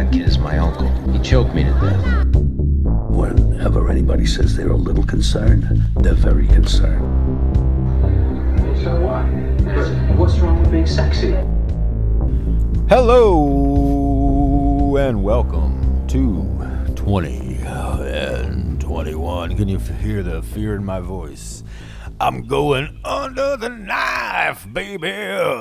that kid is my uncle. He choked me to death. Whenever anybody says they're a little concerned, they're very concerned. So what? What's wrong with being sexy? Hello and welcome to 20 and 21. Can you hear the fear in my voice? I'm going under the knife, baby.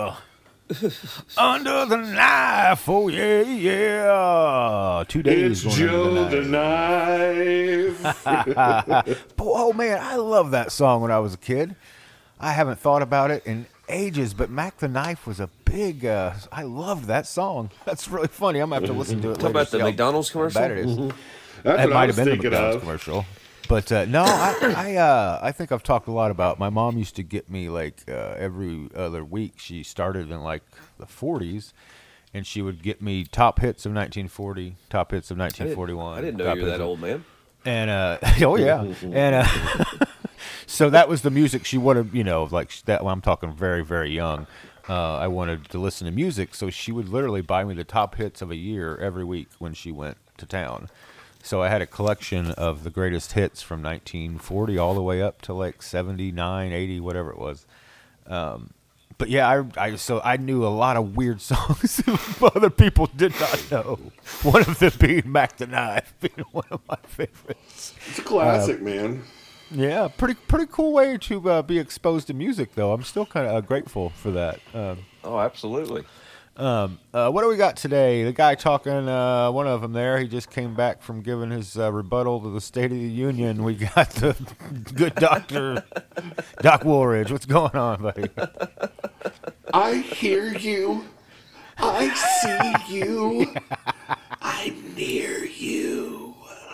Under the knife, oh yeah, yeah. 2 days. It's Joe the Knife. Oh man, I love that song when I was a kid. I haven't thought about it in ages, but Mac the Knife was a big. I loved that song. That's really funny. I'm gonna have to listen to it. Talk about the McDonald's commercial. Bad it is. That's It what I might was have been the thinking McDonald's of. commercial. But no, I think I've talked a lot about. My mom used to get me like every other week. She started in like the 40s, and she would get me top hits of 1940, top hits of 1941. I didn't know you were that old, man. And oh yeah, and so that was the music she wanted. You know, like that. Well, I'm talking very, very young. I wanted to listen to music, so she would literally buy me the top hits of a year every week when she went to town. So I had a collection of the greatest hits from 1940 all the way up to like 79, 80, whatever it was. But yeah, I knew a lot of weird songs other people did not know. One of them being Mac the Knife, being one of my favorites. It's a classic, man. Yeah, pretty cool way to be exposed to music, though. I'm still kind of grateful for that. Oh, absolutely. What do we got today? The guy talking, one of them there, he just came back from giving his rebuttal to the State of the Union. We got the good doctor, Doc Woolridge. What's going on, buddy? I hear you. I see you. I'm near you.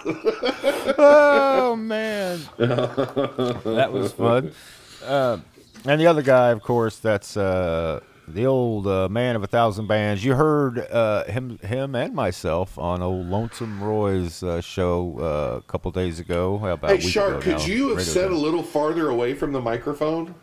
Oh, man. That was fun. And the other guy, of course, that's the old man of 1,000 bands. You heard him and myself on old Lonesome Roy's show a couple days ago. About a Hey, week Shark, ago could now. you have Radio sat show. a little farther away from the microphone?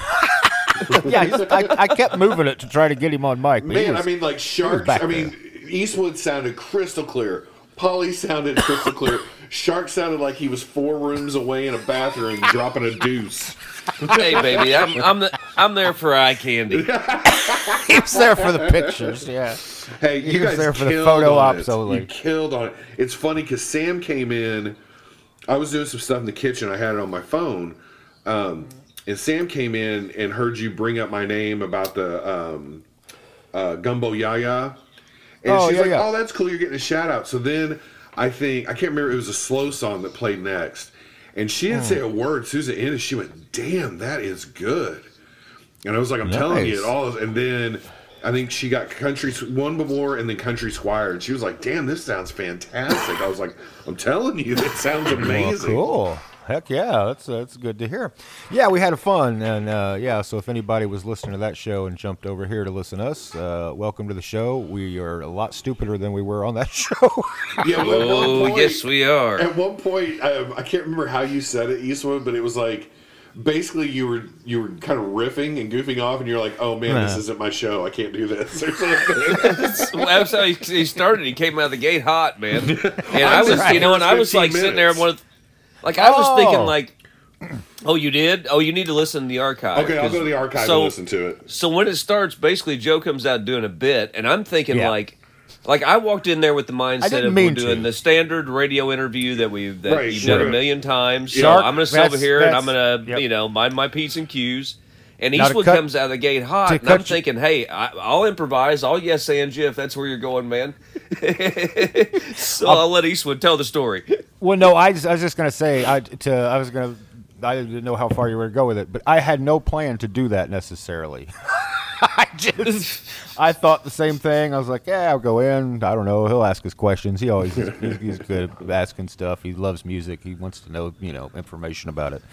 Yeah, I kept moving it to try to get him on mic. But Man, I mean, like Shark, back Eastwood sounded crystal clear. Polly sounded crystal clear. Shark sounded like he was 4 rooms away in a bathroom dropping a deuce. Hey, baby, I'm there for eye candy. he was there for the pictures. Yeah. Hey, He you was guys there for the killed photo on ops it. only. You killed on it. It's funny because Sam came in. I was doing some stuff in the kitchen. I had it on my phone. And Sam came in and heard you bring up my name about the Gumbo Yaya. And she's like, oh, that's cool. You're getting a shout out. So then I can't remember. It was a slow song that played next. And she didn't say a word. Susan ended. She went, damn, that is good. And I was like, I'm telling you, it all is. And then I think she got Country one before and then Country Squire. And she was like, damn, this sounds fantastic. I was like, I'm telling you, that sounds amazing. Well, cool. Heck yeah, that's good to hear. Yeah, we had fun, and yeah. So if anybody was listening to that show and jumped over here to listen to us, welcome to the show. We are a lot stupider than we were on that show. Yeah, well, at one Oh, point, yes, we are. At one point, I can't remember how you said it, Eastwood, but it was like basically you were kind of riffing and goofing off, and you're like, "Oh man, this isn't my show. I can't do this." Or something. That's how he started. He came out of the gate hot, man. And I was, and I was like 15 sitting there, I was thinking like, oh, you did? Oh, you need to listen to the archive. Okay, I'll go to the archive and listen to it. So when it starts, basically Joe comes out doing a bit, and I'm thinking like I walked in there with the mindset of we're doing the standard radio interview that you've done a million times. So I'm going to sit over here and I'm going to mind my P's and Q's. And Eastwood comes out of the gate hot, and I'm thinking, hey, I'll improvise. I'll yes and you if that's where you're going, man. So I'll let Eastwood tell the story. Well, no, I was just going to say, I didn't know how far you were going to go with it, but I had no plan to do that necessarily. I thought the same thing. I was like, yeah, I'll go in. I don't know. He'll ask us questions. He's good at asking stuff. He loves music. He wants to know, information about it.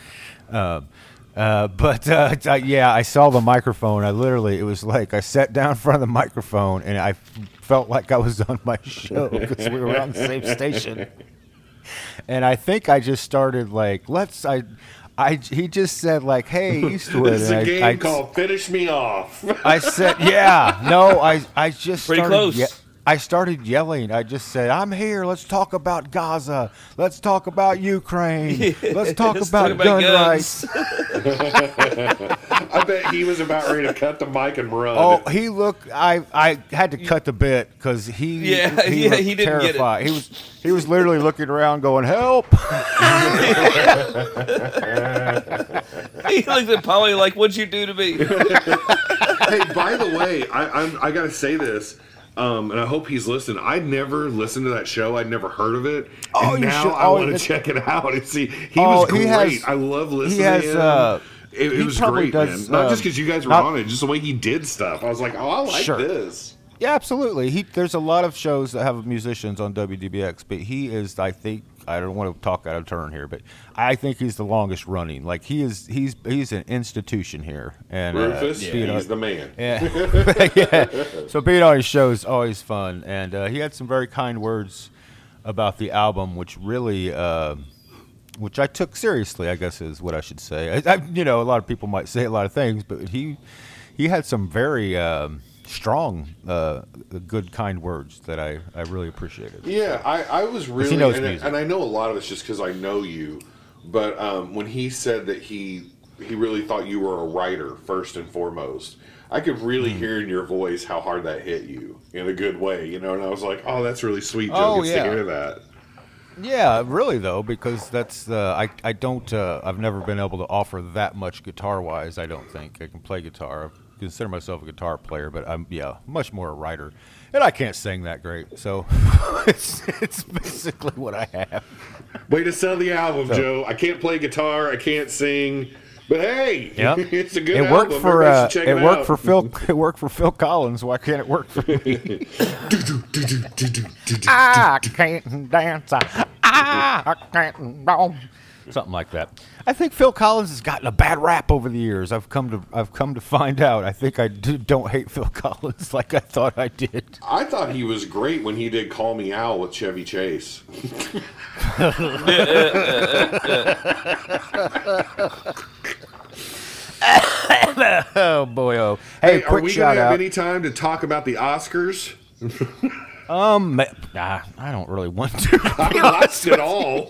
But I saw the microphone. It was like I sat down in front of the microphone and I felt like I was on my show because we were on the same station. And I think I just started like, he just said like, hey, Eastwood. It's a game called Finish Me Off. I said, yeah, no, I just pretty started close. I started yelling. I just said, "I'm here. Let's talk about Gaza. Let's talk about Ukraine. Let's talk about gun rights." I bet he was about ready to cut the mic and run. Oh, he looked. I had to cut the bit because he didn't terrified. Get it. He was literally looking around, going, "Help!" He looked at Polly like, "What'd you do to me?" Hey, by the way, I gotta say this. And I hope he's listening. I'd never listened to that show. I'd never heard of it. And now I want to check it out and see. He was great. I love listening to him. It was great, man. Not just because you guys were on it, just the way he did stuff. I was like, I like this. Yeah, absolutely. There's a lot of shows that have musicians on WDBX, but he is, I think, I don't want to talk out of turn here, but I think he's the longest running. Like he's an institution here. And Rufus, he's the man. Yeah. So being on his show is always fun, and he had some very kind words about the album, which really, which I took seriously, I guess is what I should say. A lot of people might say a lot of things, but he had some very strong, good, kind words that I really appreciated. Yeah, I was really, he knows and I know a lot of it's just because I know you, but when he said that he really thought you were a writer first and foremost, I could really hear in your voice how hard that hit you in a good way, and I was like, oh, that's really sweet, Joe gets to hear that. Yeah, really though, because that's I don't I've never been able to offer that much guitar wise. I don't think I can play guitar. I consider myself a guitar player, but I'm much more a writer, and I can't sing that great. So it's basically what I have. Way to sell the album, Joe. I can't play guitar, I can't sing, but hey, it's a good album. It worked for Phil. It worked for Phil Collins. Why can't it work for me? I can't dance. I can't dance. Something like that. I think Phil Collins has gotten a bad rap over the years. I've come to find out. I think I don't hate Phil Collins like I thought I did. I thought he was great when he did "Call Me Al" with Chevy Chase. Oh boy! Oh, hey, are we gonna have any time to talk about the Oscars? I don't really want to. I watched it all.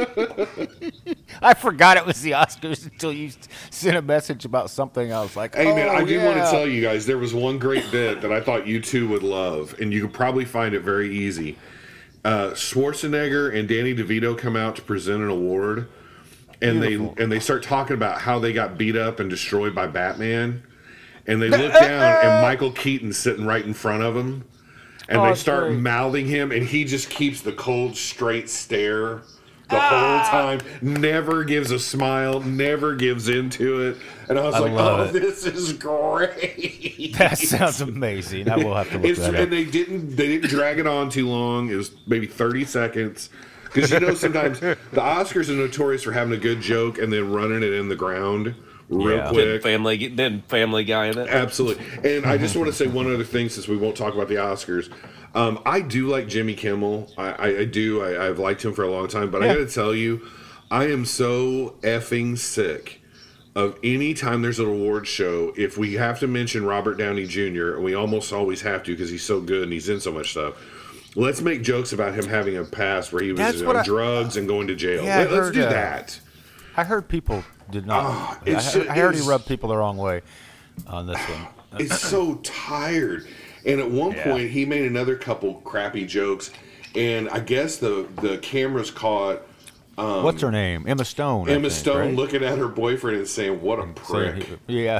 I forgot it was the Oscars until you sent a message about something. I was like, hey, man, I do want to tell you guys, there was one great bit that I thought you two would love, and you could probably find it very easy. Schwarzenegger and Danny DeVito come out to present an award, and they start talking about how they got beat up and destroyed by Batman, and they look down, and Michael Keaton's sitting right in front of them. And they start mouthing him, and he just keeps the cold, straight stare the whole time. Never gives a smile, never gives into it. And I was this is great. That sounds amazing. I will have to look that up. And they didn't drag it on too long. It was maybe 30 seconds. Because sometimes the Oscars are notorious for having a good joke and then running it in the ground. Real quick. Then Family Guy in it. Absolutely. And I just want to say one other thing since we won't talk about the Oscars. I do like Jimmy Kimmel. I do. I've liked him for a long time. But I got to tell you, I am so effing sick of any time there's an award show, if we have to mention Robert Downey Jr., and we almost always have to because he's so good and he's in so much stuff, let's make jokes about him having a past where he was on drugs and going to jail. Yeah, let's do that. I heard people did not. I heard he rubbed people the wrong way on this one. It's so tired. And at one point, he made another couple crappy jokes, and I guess the cameras caught. What's her name? Emma Stone. Emma Stone, right? Looking at her boyfriend and saying, "What a prick." Yeah.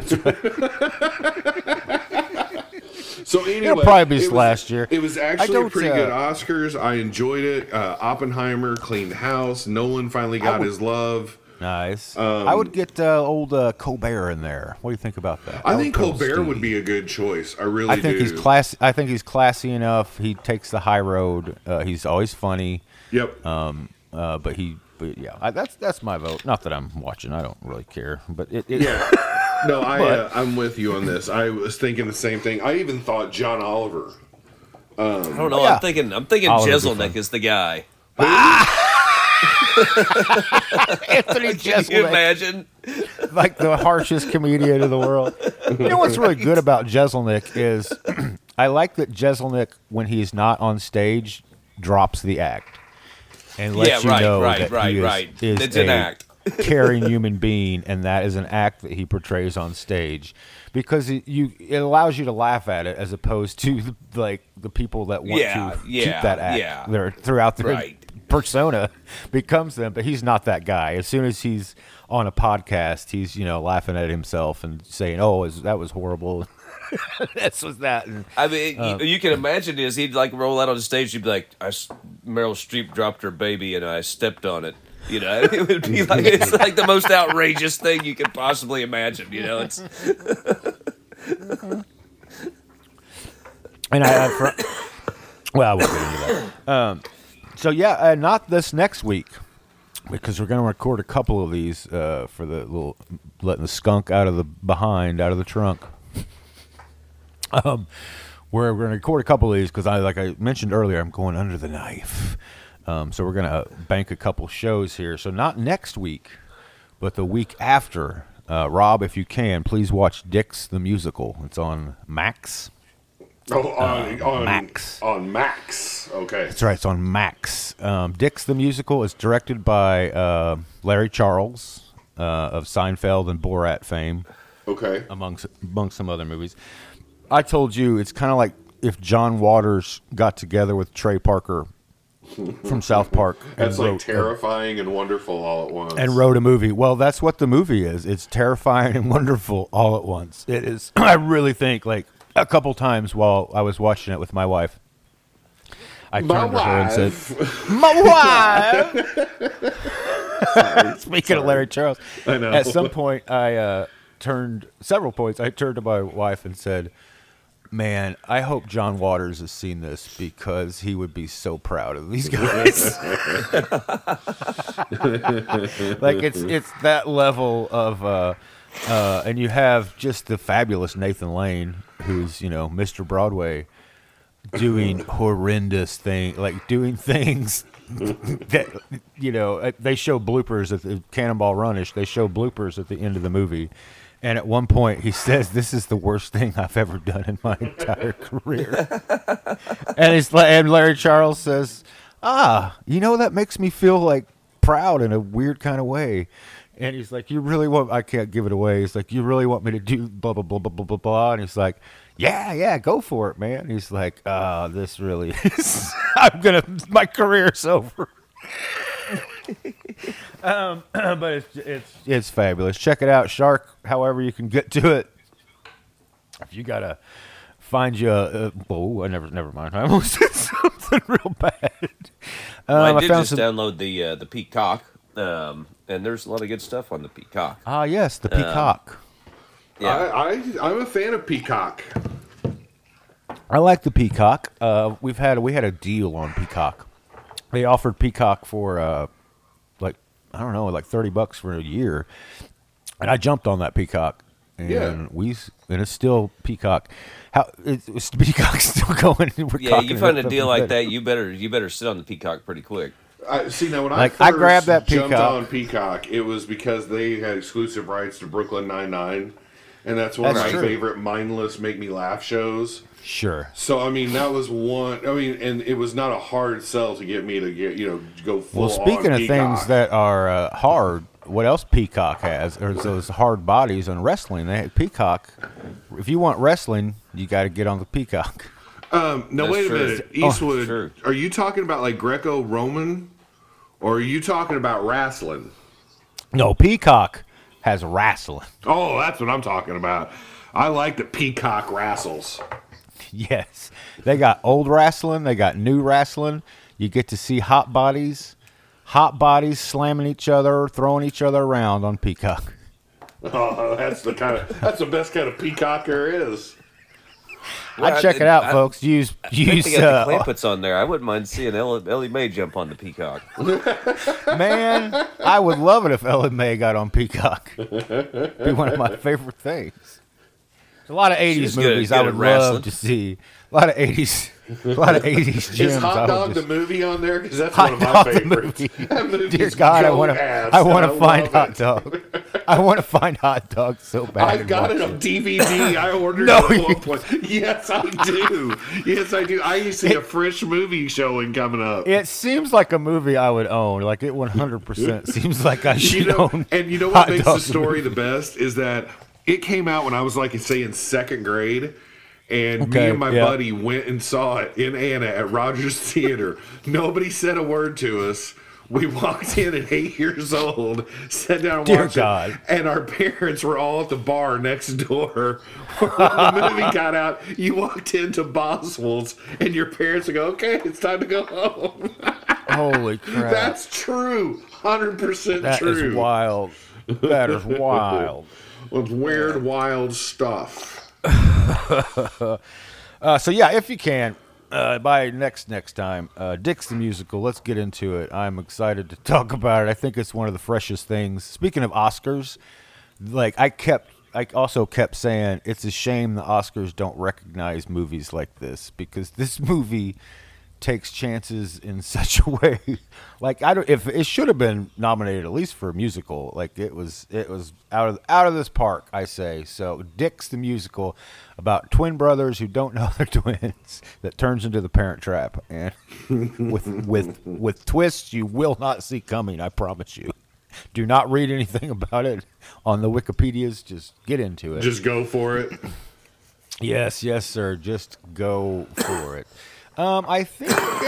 So anyway, it'll probably be last year. It was actually a pretty good Oscars. I enjoyed it. Oppenheimer cleaned house. Nolan finally got his love. Nice. I would get old Colbert in there. What do you think about that? I think Colbert would be a good choice. I really do. I think he's classy enough. He takes the high road. He's always funny. Yep. That's my vote. Not that I'm watching. I don't really care. But No, I'm with you on this. I was thinking the same thing. I even thought John Oliver. I don't know. I'm thinking Jeselnik is the guy. Anthony Jeselnik. Can you imagine? Like the harshest comedian in the world. You know what's really good about Jeselnik is I like that Jeselnik, when he's not on stage, drops the act and lets you know that he is it's an act. caring human being, and that is an act that he portrays on stage, because it allows you to laugh at it as opposed to like the people that want to keep that act there throughout their persona becomes them. But he's not that guy. As soon as he's on a podcast, he's laughing at himself and saying, "Oh, that was horrible." This was that. And, I mean, you can imagine is he'd like roll out on the stage. He'd be like, "Meryl Streep dropped her baby and I stepped on it." It would be like it's like the most outrageous thing you could possibly imagine. It's. And I won't get into that. So yeah, not this next week, because we're going to record a couple of these for the little letting the skunk out of the trunk. Where we're going to record a couple of these because like I mentioned earlier, I'm going under the knife. So we're going to bank a couple shows here. So not next week, but the week after. Rob, if you can, please watch Dix the Musical. It's on Max. On Max. On Max. Okay. That's right. It's on Max. Dix the Musical is directed by Larry Charles of Seinfeld and Borat fame. Okay. Among some other movies. I told you it's kind of like if John Waters got together with Trey Parker from South Park. That's like terrifying and wonderful all at once. And wrote a movie. Well, that's what the movie is. It's terrifying and wonderful all at once. It is. I really think like a couple times while I was watching it with my wife, I turned to her and said, "My wife." Speaking of Larry Charles, I know. At some point, I turned to my wife and said, "Man, I hope John Waters has seen this because he would be so proud of these guys." Like it's that level of, and you have just the fabulous Nathan Lane, who's Mr. Broadway, doing horrendous things, like doing things that they show bloopers at the Cannonball Run-ish. They show bloopers at the end of the movie. And at one point, he says, "This is the worst thing I've ever done in my entire career." And Larry Charles says, that makes me feel like proud in a weird kind of way. And he's like, I can't give it away. He's like, "You really want me to do blah, blah, blah, blah, blah, blah, blah." And he's like, yeah, go for it, man. He's like, this really is, my career's over. But it's fabulous. Check it out, Shark. However you can get to it. If you gotta find you never mind. I almost said something real bad. I did download the Peacock, and there's a lot of good stuff on the Peacock. Yes, the Peacock. Yeah, I'm a fan of Peacock. I like the Peacock. We had a deal on Peacock. They offered Peacock for like $30 for a year, and I jumped on that Peacock, and it's still Peacock. Is Peacock still going? You find a deal like that, you better sit on the Peacock pretty quick. See, now when I grabbed that Peacock, jumped on Peacock, it was because they had exclusive rights to Brooklyn Nine-Nine, and that's one of my favorite mindless make me laugh shows. Sure. So I mean, that was one. I mean, and it was not a hard sell to get me to go full. Well, speaking of Peacock. things that are hard, what else Peacock has? There's those hard bodies on wrestling. They have Peacock. If you want wrestling, you got to get on the Peacock. No, wait a minute, Eastwood. Are you talking about like Greco-Roman, or are you talking about wrestling? No, Peacock has wrestling. Oh, that's what I'm talking about. I like the Peacock wrestles. Yes. They got old wrestling. They got new wrestling. You get to see hot bodies slamming each other, throwing each other around on Peacock. Oh, that's the best kind of Peacock there is. I'd check it out, folks. Use they got the Clampets on there. I wouldn't mind seeing Ellie Mae jump on the Peacock. Man, I would love it if Ellie Mae got on Peacock. It'd be one of my favorite things. A lot of 80s movies I would love to see. A lot of 80s gyms. Is Hot Dog the movie on there? Because that's one of my favorites. Dear God, I want to find Hot Dog. I want to find Hot Dog so bad. I've got it on DVD. I ordered it at one point. Yes, I do. Yes, I do. I see a fresh movie showing coming up. It seems like a movie I would own. Like it 100% seems like I should own. And you know what makes the story the best is that it came out when I was like, say, in second grade. And me and my buddy went and saw it in Anna at Rogers Theater. Nobody said a word to us. We walked in at 8 years old, sat down and watched it, and our parents were all at the bar next door. When the movie got out, you walked into Boswell's, and your parents would go, okay, it's time to go home. Holy crap. That's true. 100% true. That is wild. That is wild. It's weird, wild stuff. So yeah, if you can, by next time, Dix the Musical, let's get into it. I'm excited to talk about it. I think it's one of the freshest things. Speaking of Oscars, like I also kept saying it's a shame the Oscars don't recognize movies like this, because this movie takes chances in such a way. Like if it should have been nominated at least for a musical. Like it was out of this park, I say. So Dix the Musical, about twin brothers who don't know they're twins, that turns into The Parent Trap, and with twists you will not see coming. I promise you. Do not read anything about it on the Wikipedias. Just get into it. Just go for it. Yes, sir. Just go for it. I think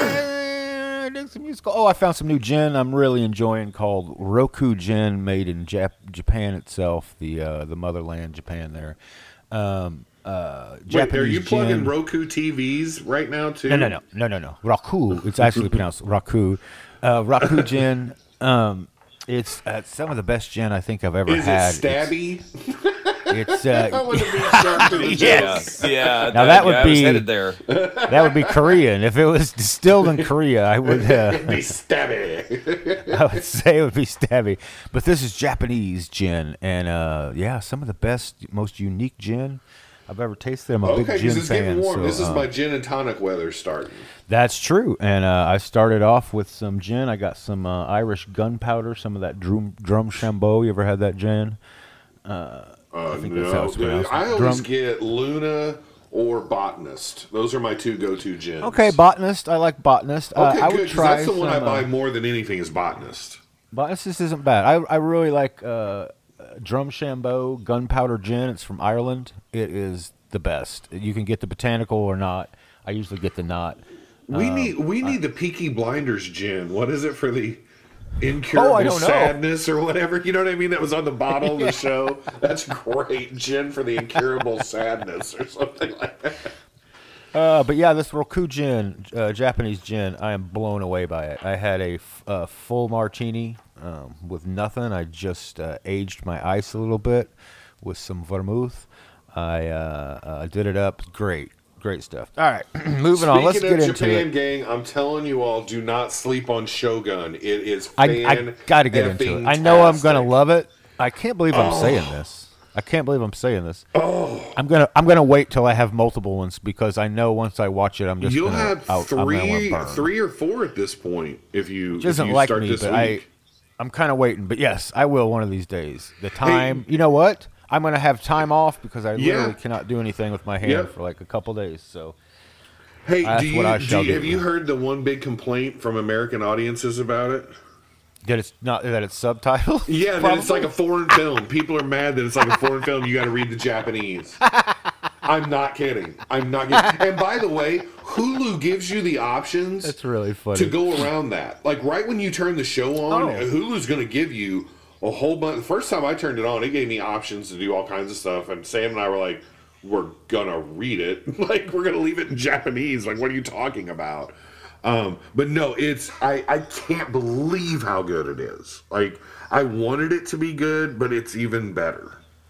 Dix the Musical. Oh, I found some new gin I'm really enjoying called Roku Gin, made in Japan itself, the motherland, Japan there. Wait, are you plugging Roku TVs right now too? No. Roku. It's actually pronounced Raku. Roku Gin. It's some of the best gin I think I've ever had. Is it Stabby? It's I want to be sharp to the yes. Yeah. Now that would be headed there. That would be Korean. If it was distilled in Korea, I would it'd be Stabby. I would say it would be Stabby. But this is Japanese gin, and some of the best, most unique gin I've ever tasted. I'm a big gin fan. It's getting warm. So, this is my gin and tonic weather starting. That's true. And I started off with some gin. I got some Irish gunpowder, some of that Drumshambo. You ever had that gin? I think that's how it's pronounced. I always get Luna or Botanist. Those are my two go-to gins. Okay, Botanist. I like Botanist. Okay, I good. would try that's the one I buy more than anything is Botanist. Botanist isn't bad. I really like Drumshambo Gunpowder Gin. It's from Ireland. It is the best. You can get the botanical or not. I usually get the not. We need the Peaky Blinders gin. What is it for the incurable sadness or whatever? You know what I mean? That was on the bottle of the show. That's great. Gin for the incurable sadness or something like that. But yeah, this Roku gin, Japanese gin, I am blown away by it. I had a full martini with nothing. I just aged my ice a little bit with some vermouth. I did it up. Great stuff. All right, moving on. Let's get into it. Japan, gang, I'm telling you all, do not sleep on Shogun. It is I got to get into it. I know I'm going to love it. I can't believe I'm saying this. Oh. I'm gonna wait till I have multiple ones, because I know once I watch it, you'll have three or four at this point if you doesn't like start me, this but week. I'm kind of waiting. But yes, I will one of these days. The time, you know what? I'm gonna have time off because I literally cannot do anything with my hand for like a couple days. So, hey, have you heard the one big complaint from American audiences about it? That it's subtitled? Yeah, that it's like a foreign film. People are mad that it's like a foreign film. You got to read the Japanese. I'm not kidding. And by the way, Hulu gives you the options. That's really funny. To go around that. Like right when you turn the show on, Hulu's going to give you a whole bunch. The first time I turned it on, it gave me options to do all kinds of stuff. And Sam and I were like, we're going to read it. Like, we're going to leave it in Japanese. Like, what are you talking about? But no, I can't believe how good it is. Like, I wanted it to be good, but it's even better.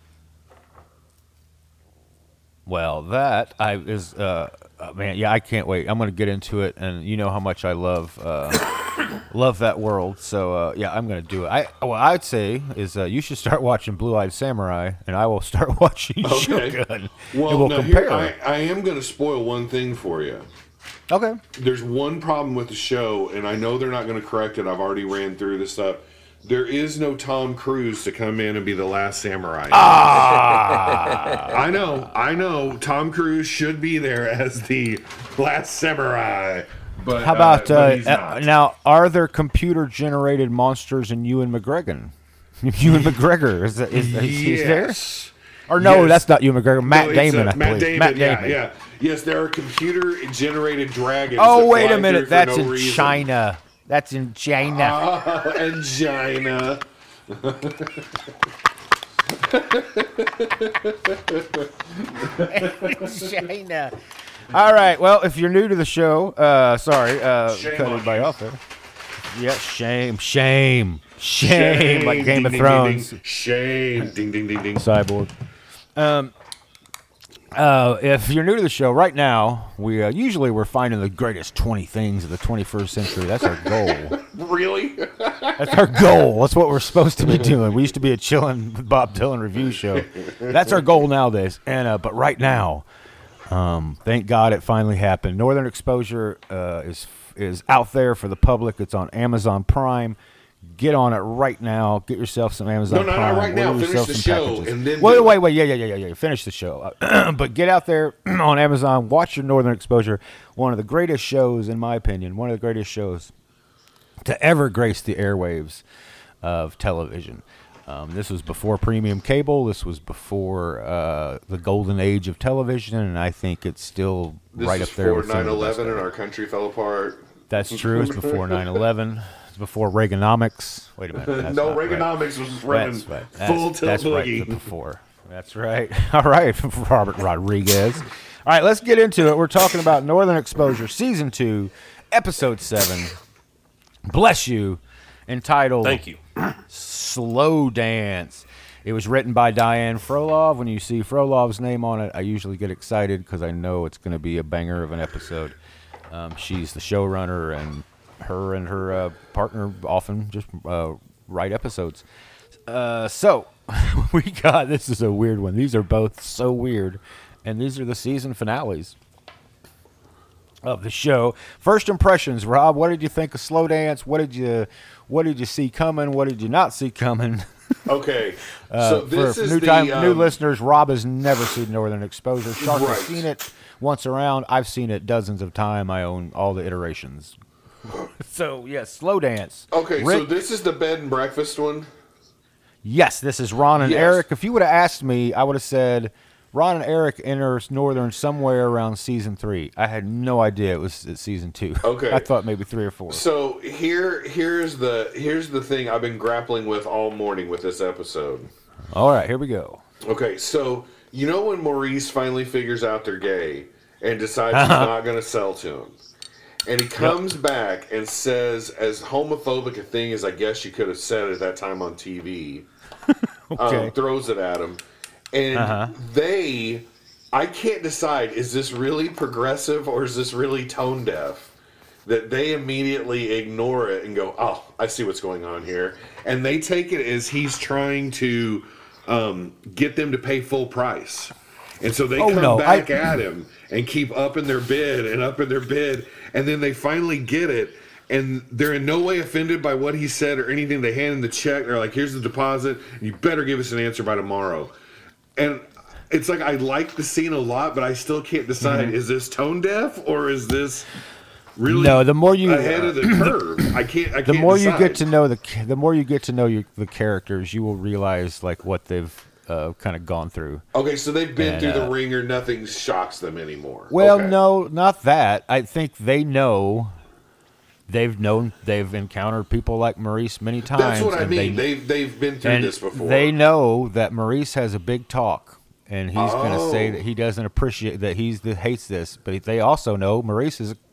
Well, that man, yeah, I can't wait. I'm going to get into it, and you know how much I love Love that world. So yeah, I'm gonna do it. What I'd say is you should start watching Blue Eyed Samurai, and I will start watching Shogun. Well, we'll compare. Here, I am gonna spoil one thing for you. Okay. There's one problem with the show, and I know they're not going to correct it. I've already ran through this stuff. There is no Tom Cruise to come in and be the last samurai. I know. Tom Cruise should be there as the last samurai. But how about now? Are there computer-generated monsters in Ewan McGregor? Ewan McGregor is he there? Or no, yes. That's not Ewan McGregor. Matt Damon, I believe. Matt Damon. Yeah. Yes, there are computer-generated dragons. Oh, wait a minute. That's in China. That's in China. And China. China. All right. Well, if you're new to the show, sorry, cut everybody off there. Yeah, shame. Like Game ding, of ding, Thrones. Ding, ding. Shame. Ding, ding, ding, ding. Cyborg. If you're new to the show, right now, we're finding the greatest 20 things of the 21st century. That's our goal. Really? That's our goal. That's what we're supposed to be doing. We used to be a chillin' Bob Dylan review show. That's our goal nowadays. And but right now, thank God it finally happened. Northern Exposure is out there for the public. It's on Amazon Prime. Get on it right now. Get yourself some Amazon Prime. No, right now. Finish the show. And then wait. Yeah. Finish the show. But get out there on Amazon. Watch your Northern Exposure. One of the greatest shows, in my opinion. One of the greatest shows to ever grace the airwaves of television. This was before premium cable. This was before the golden age of television. And I think it's still right up there with 9/11 and our country fell apart. That's true. It's before 9/11. Before Reaganomics. Wait a minute. No, Reaganomics was running full tilt boogie. Right, before. That's right. All right, Robert Rodriguez. All right, let's get into it. We're talking about Northern Exposure, Season 2, Episode 7. Bless you. Entitled Thank you. Slow Dance. It was written by Diane Frolov. When you see Frolov's name on it, I usually get excited because I know it's going to be a banger of an episode. She's the showrunner, and her partner often just write episodes. So we got, this is a weird one. These are both so weird, and these are the season finales of the show. First impressions, Rob. What did you think of Slow Dance? What did you see coming? What did you not see coming? Okay, so this is new listeners. Rob has never seen Northern Exposure. Shark has seen it once around. I've seen it dozens of times. I own all the iterations. So, yes, Slow Dance. Okay, so this is the bed and breakfast one? Yes, this is Ron and Eric. If you would have asked me, I would have said Ron and Eric enter Northern somewhere around Season 3. I had no idea it was Season 2. Okay. I thought maybe 3 or 4. So, here's the thing I've been grappling with all morning with this episode. All right, here we go. Okay, so, you know when Maurice finally figures out they're gay and decides he's not going to sell to him? And he comes back and says, as homophobic a thing as I guess you could have said at that time on TV, throws it at him. And I can't decide, is this really progressive or is this really tone deaf? That they immediately ignore it and go, oh, I see what's going on here. And they take it as he's trying to get them to pay full price. And so they come back at him and keep upping their bid and upping their bid. And then they finally get it. And they're in no way offended by what he said or anything. They hand him the check. They're like, here's the deposit. And you better give us an answer by tomorrow. And it's like, I like the scene a lot, but I still can't decide, is this tone deaf or is this really the more you ahead of the curve? I can't the more decide. you get to know the more you get to know the characters, you will realize like what they've kind of gone through. Okay, so they've been through the ringer. Nothing shocks them anymore. Well, no, not that. I think they know. They've encountered people like Maurice many times. That's what I mean. They've been through this before. They know that Maurice has a big talk, and he's going to say that he doesn't appreciate that hates this. But they also know Maurice is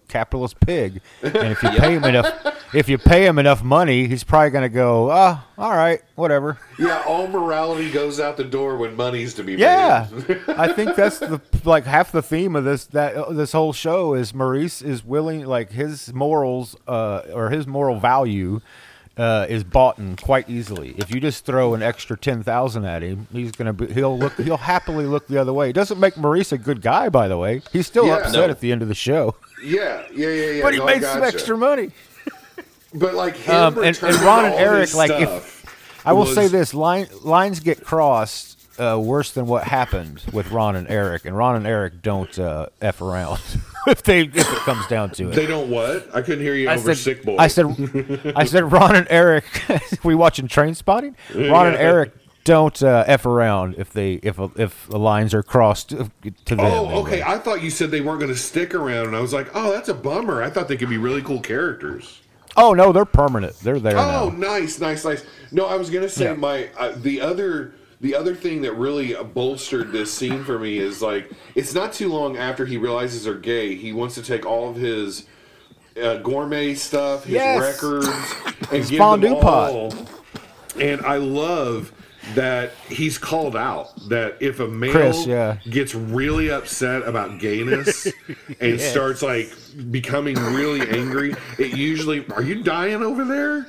capitalist pig, and if you pay him enough money, he's probably going to go, all right, whatever. Yeah, all morality goes out the door when money's to be made. Yeah, I think that's half the theme of this whole show is Maurice is willing, like his morals or his moral value is bought quite easily. If you just throw an extra 10,000 at him, he'll happily look the other way. It doesn't make Maurice a good guy, by the way. He's still upset at the end of the show. Yeah. But he made some extra money. But like him and Ron and Eric, like I will say this, lines get crossed worse than what happened with Ron and Eric, and Ron and Eric don't F around if it comes down to it. They don't what? I couldn't hear you over Sick Boy. I said Ron and Eric. We watching Trainspotting? Ron and Eric don't F around if the lines are crossed to them. Oh, okay. Anyway. I thought you said they weren't going to stick around, and I was like, oh, that's a bummer. I thought they could be really cool characters. Oh no, they're permanent. They're there now. Oh, nice. No, I was going to say the other thing that really bolstered this scene for me is like it's not too long after he realizes they're gay. He wants to take all of his gourmet stuff, his records, and give them all. And I love that he's called out that if a male gets really upset about gayness and starts like becoming really angry, it usually are you dying over there?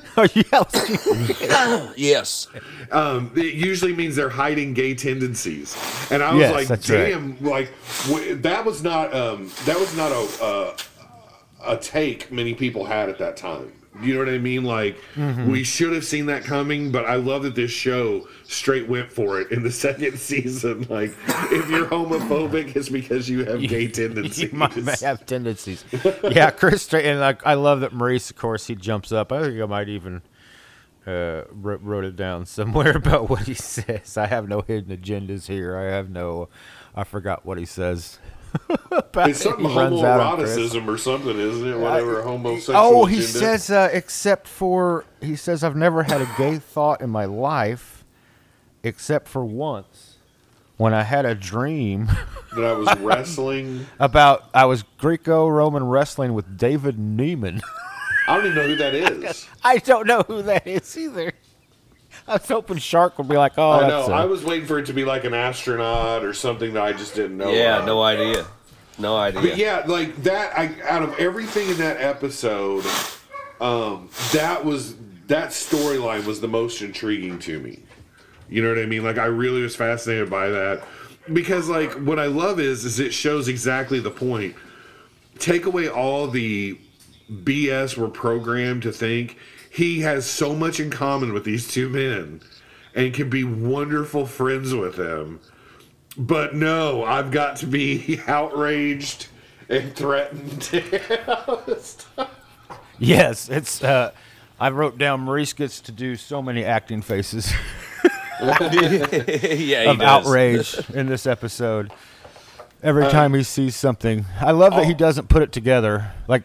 Yes. It usually means they're hiding gay tendencies, and I was like, damn, like that was not a take many people had at that time. You know what I mean? Like, we should have seen that coming, but I love that this show straight went for it in the second season. Like, if you're homophobic, it's because you have gay tendencies. You might have tendencies. Yeah, Chris, and I love that Maurice, of course, he jumps up. I think I might even wrote it down somewhere about what he says. I have no hidden agendas here. I forgot what he says. It's something homoeroticism or something, isn't it? Whatever homosexual. He says, he says, I've never had a gay thought in my life, except for once when I had a dream that I was wrestling I was Greco-Roman wrestling with David Neiman. I don't even know who that is. I don't know who that is either. I was hoping Shark would be like, oh, I know. I was waiting for it to be like an astronaut or something that I just didn't know. Yeah, no idea. But yeah, like that. Out of everything in that episode, that storyline was the most intriguing to me. You know what I mean? Like I really was fascinated by that because, like, what I love is it shows exactly the point. Take away all the BS we're programmed to think. He has so much in common with these two men and can be wonderful friends with them. But no, I've got to be outraged and threatened. Yes, it's. I wrote down Maurice gets to do so many acting faces of outrage in this episode. Every time he sees something, I love that he doesn't put it together. Like,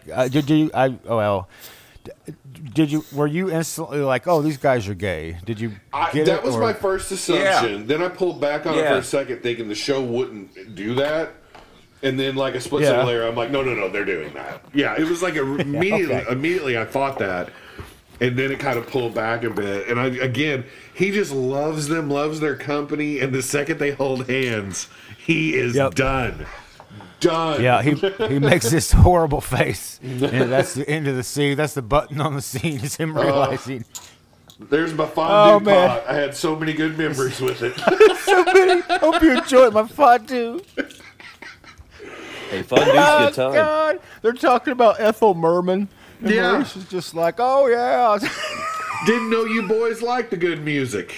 were you instantly like, oh, these guys are gay? Did you get that was my first assumption. Yeah. Then I pulled back on it for a second thinking the show wouldn't do that. And then like a split second later, I'm like, no, they're doing that. Yeah, it was like immediately I thought that. And then it kind of pulled back a bit. And he just loves them, loves their company. And the second they hold hands, he is done. Done. Yeah, he makes this horrible face. And that's the end of the scene. That's the button on the scene. Is him realizing. There's my fondue pot. I had so many good memories with it. So many. Hope you enjoyed my fondue. Hey, fondue's good time. God. They're talking about Ethel Merman. And Maurice is just like, oh, yeah. Didn't know you boys liked the good music.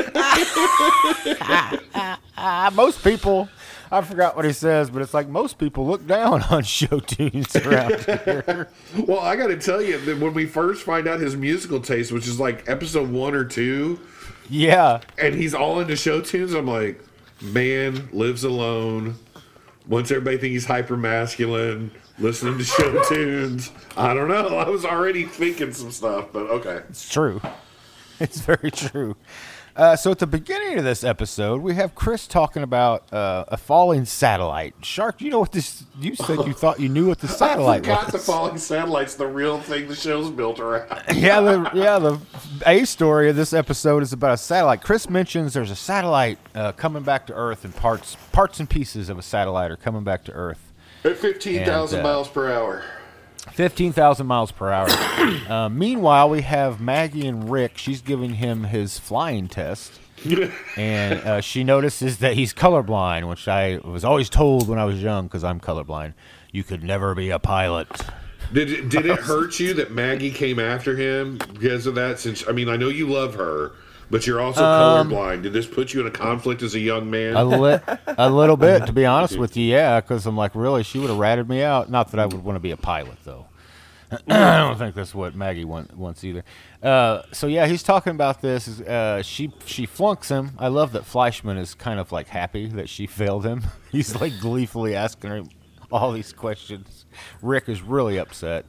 Most people... I forgot what he says, but it's like most people look down on show tunes around here. Well, I got to tell you that when we first find out his musical taste, which is like episode 1 or 2, and he's all into show tunes, I'm like, man lives alone. Wants everybody to think he's hyper masculine, listening to show tunes. I don't know. I was already thinking some stuff, but okay. It's true. It's very true. So at the beginning of this episode, we have Chris talking about a falling satellite. Shark, you know what this? You said you thought you knew what the satellite was. I forgot the falling satellite's the real thing the show's built around. The A story of this episode is about a satellite. Chris mentions there's a satellite coming back to Earth, and parts and pieces of a satellite are coming back to Earth at 15,000 miles per hour. 15,000 miles per hour. Meanwhile, we have Maggie and Rick. She's giving him his flying test. And she notices that he's colorblind, which I was always told when I was young, because I'm colorblind. You could never be a pilot. Did it hurt you that Maggie came after him because of that? Since I know you love her, but you're also colorblind. Did this put you in a conflict as a young man? A little bit, to be honest with you, yeah, because I'm like, really, she would have ratted me out. Not that I would want to be a pilot, though. I don't think that's what Maggie wants either. So, yeah, he's talking about this. She flunks him. I love that Fleischman is kind of, like, happy that she failed him. He's, like, gleefully asking her all these questions. Rick is really upset.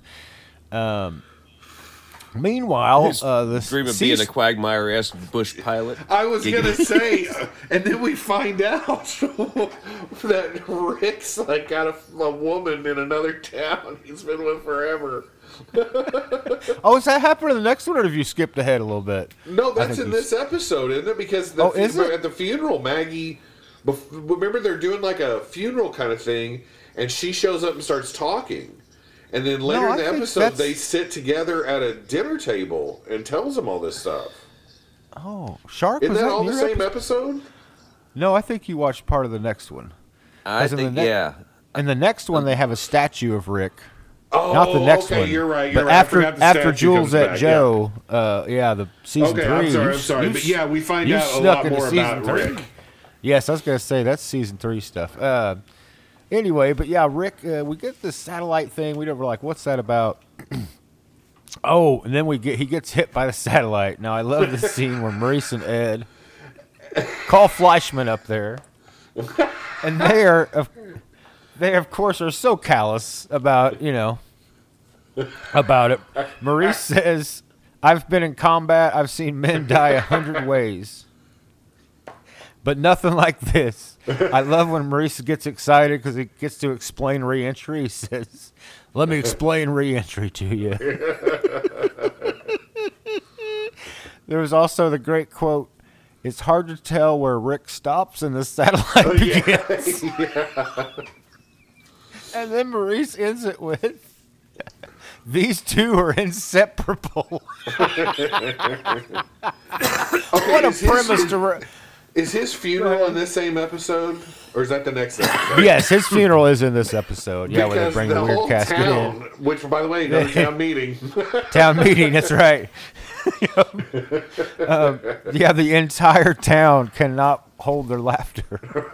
Meanwhile, the dream of being a Quagmire-esque bush pilot. I was gonna say, and then we find out that Rick's like got a woman in another town he's been with forever. Oh, is that happening in the next one, or have you skipped ahead a little bit? No, that's in this episode, isn't it? Because at the funeral, Maggie, remember they're doing like a funeral kind of thing, and she shows up and starts talking. And then later in the episode, they sit together at a dinner table and tells them all this stuff. Oh, Sharp? Isn't that all the same episode? No, I think you watched part of the next one. I think, yeah. In the next one, they have a statue of Rick. Oh, not the next one. You're right. But after Jules at Joe, the season 3. I'm sorry. But yeah, we find out a lot more about Rick. Yes, I was going to say, that's season 3 stuff. Anyway, but yeah, Rick, we get this satellite thing. We're like, what's that about? Oh, and then he gets hit by the satellite. Now, I love the scene where Maurice and Ed call Fleischman up there. And they of course, are so callous about it. Maurice says, I've been in combat. I've seen men die 100 ways. But nothing like this. I love when Maurice gets excited because he gets to explain re-entry. He says, let me explain re-entry to you. There was also the great quote, it's hard to tell where Rick stops and the satellite begins. Yeah. And then Maurice ends it with, these two are inseparable. What a premise to... Is his funeral in this same episode, or is that the next episode? Yes, his funeral is in this episode. Yeah, where they bring the weird casket town, in. Which, by the way, no town meeting. Town meeting, that's right. The entire town cannot hold their laughter.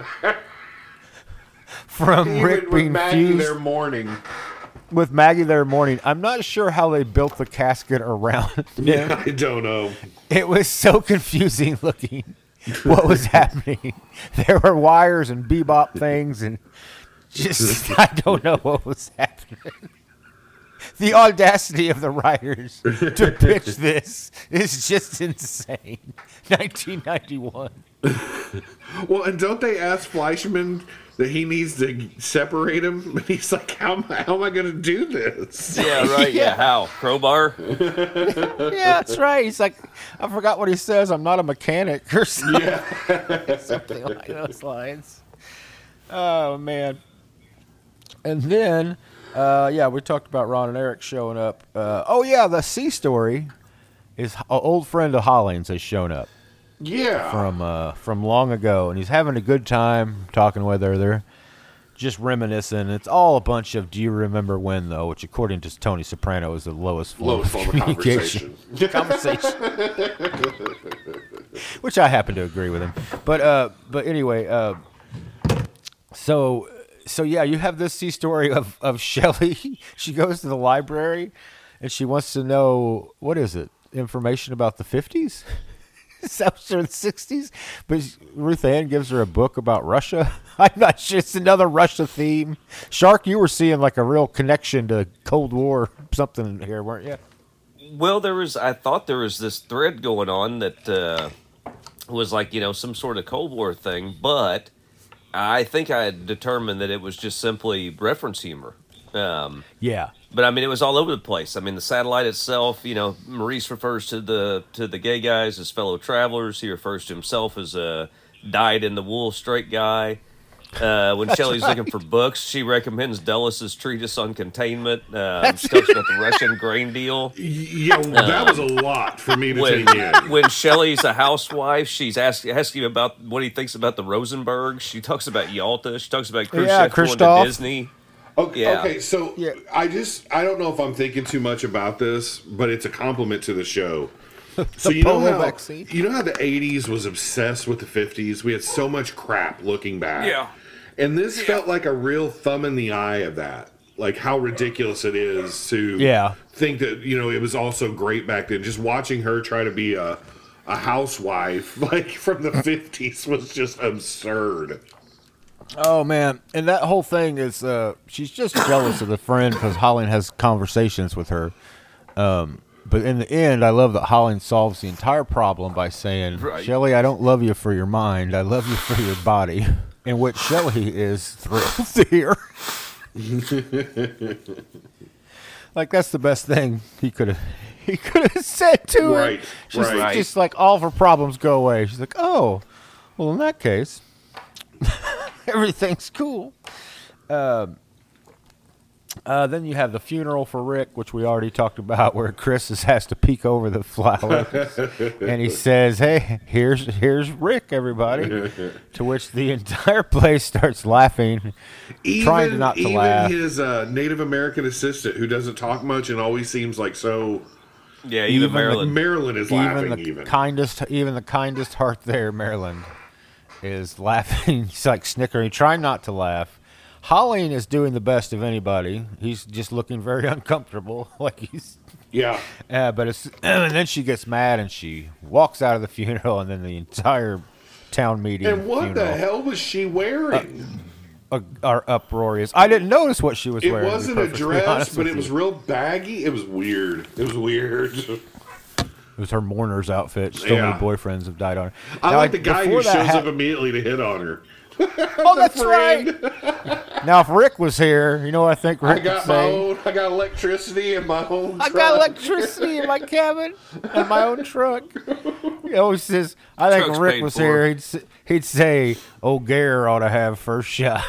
From Rick being Maggie fused. Their mourning. With Maggie there mourning. I'm not sure how they built the casket around him. Yeah, I don't know. It was so confusing looking. What was happening? There were wires and bebop things, and just I don't know what was happening. The audacity of the writers to pitch this is just insane. 1991. Well, and don't they ask Fleischman that he needs to separate him? And he's like, how am I going to do this? Yeah, right. Yeah, how? Crowbar? Yeah, that's right. He's like, I forgot what he says. I'm not a mechanic or something. Yeah. Something like those lines. Oh, man. And then, we talked about Ron and Eric showing up. The C story is an old friend of Hollings has shown up. Yeah. From long ago, and he's having a good time talking with her. They're just reminiscing. It's all a bunch of "Do you remember when?" though, which according to Tony Soprano is the lowest form of communication. Which I happen to agree with him. But anyway, so yeah, you have this C story of Shelley. She goes to the library, and she wants to know, what is it? Information about the 50s? Or the 60s, but Ruth Ann gives her a book about Russia. I'm not sure. It's another Russia theme. Shark, you were seeing like a real connection to Cold War something here, weren't you? Well, I thought there was this thread going on that was like, some sort of Cold War thing, but I think I had determined that it was just simply reference humor. Yeah. But I mean, it was all over the place. I mean, the satellite itself, Maurice refers to the gay guys as fellow travelers. He refers to himself as a dyed-in-the-wool straight guy. When Shelley's looking for books, she recommends Dulles' treatise on containment. She talks about the Russian grain deal. Yeah, that was a lot for me to take in. When Shelley's a housewife, she's asking about what he thinks about the Rosenbergs. She talks about Yalta. She talks about Khrushchev going to Disney. Okay, so I don't know if I'm thinking too much about this, but it's a compliment to the show. So you know how the 80s was obsessed with the 50s? We had so much crap looking back. Yeah. And this felt like a real thumb in the eye of that. Like how ridiculous it is to think that, it was also great back then. Just watching her try to be a housewife like from the 50s was just absurd. Oh, man. And that whole thing is she's just jealous of the friend because Holling has conversations with her. But in the end, I love that Holling solves the entire problem by saying, Shelley, I don't love you for your mind. I love you for your body. In which Shelley is thrilled to hear. Like, that's the best thing he could have said to her. Just like, all of her problems go away. She's like, oh, well, in that case, everything's cool. Then you have the funeral for Rick, which we already talked about, where Chris has to peek over the flowers, and he says, "Hey, here's Rick, everybody." To which the entire place starts laughing, trying not to laugh. Even his Native American assistant, who doesn't talk much and always seems like so. Yeah, even Marilyn. Marilyn is laughing. The kindest heart there, Marilyn, is laughing. He's like snickering, trying not to laugh. Holling is doing the best of anybody. He's just looking very uncomfortable, like he's. Yeah. But and then she gets mad and she walks out of the funeral, and then the entire town meeting. And what the hell was she wearing? Are uproarious. I didn't notice what she was wearing. It wasn't a dress, but it was real baggy. It was weird. It was her mourner's outfit. So many boyfriends have died on her. I like the guy who shows up immediately to hit on her. Oh, that's right. Now, if Rick was here, you know what I think Rick would say? I got electricity in my own truck. I got electricity in my cabin and my own truck. He always says, I think if Rick was here, he'd say, "Oh, Gare ought to have first shot."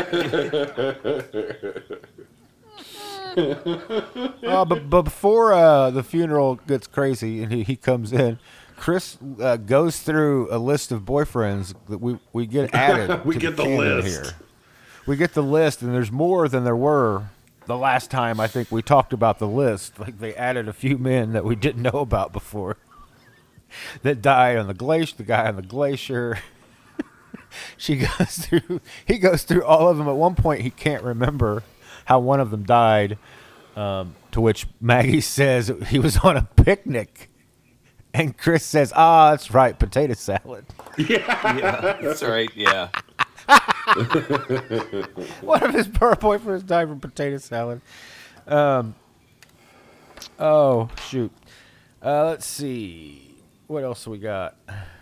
But before the funeral gets crazy and he comes in, Chris goes through a list of boyfriends that we get added. We get the list here. We get the list, and there's more than there were the last time. I think we talked about the list. Like, they added a few men that we didn't know about before that died on the glacier. The guy on the glacier. He goes through all of them. At one point, he can't remember how one of them died. To which Maggie says he was on a picnic. And Chris says, that's right, potato salad. Yeah, that's right, yeah. One of his boyfriends died from potato salad. Oh, shoot. Let's see. What else we got?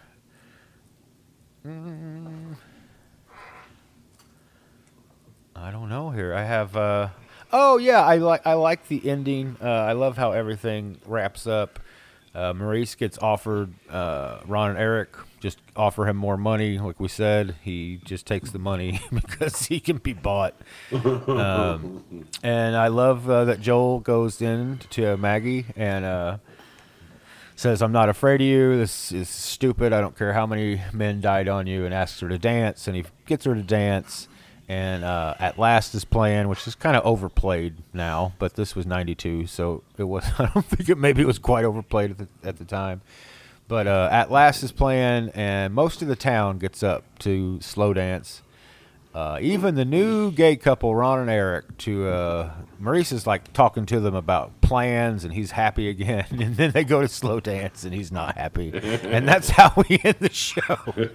I don't know here. I have... I like the ending. I love how everything wraps up. Maurice gets offered, Ron and Eric just offer him more money. Like we said, he just takes the money because he can be bought. And I love that Joel goes in to Maggie and says, "I'm not afraid of you. This is stupid. I don't care how many men died on you," and asks her to dance. And he gets her to dance. And At Last is playing, which is kind of overplayed now, but this was 92, so it was. I don't think maybe it was quite overplayed at the time. But At Last is playing, and most of the town gets up to slow dance. Even the new gay couple, Ron and Eric, Maurice is like talking to them about plans, and he's happy again. And then they go to slow dance, and he's not happy. And that's how we end the show.